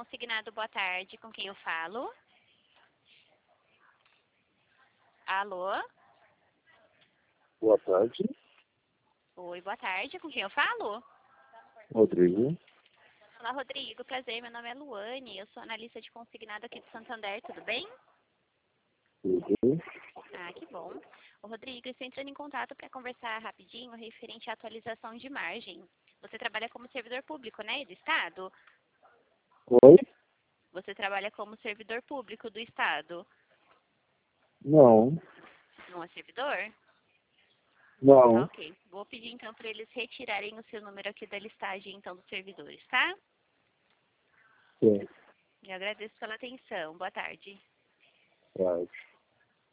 consignado, boa tarde. Com quem eu falo? Alô? Boa tarde, Oi, boa tarde. Com quem eu falo? Rodrigo. Olá, Rodrigo. Prazer, meu nome é Luane. Eu sou analista de consignado aqui do Santander, tudo bem? Tudo. Ah, que bom. Ô, Rodrigo, eu estou entrando em contato para conversar rapidinho referente à atualização de margem. Você trabalha como servidor público, né, do Estado? Oi? Você trabalha como servidor público do Estado. Não, Não é servidor? Tá, não. ok. Vou pedir então para eles retirarem o seu número aqui da listagem então dos servidores, tá? Sim, Eu agradeço pela atenção. Boa tarde. tarde.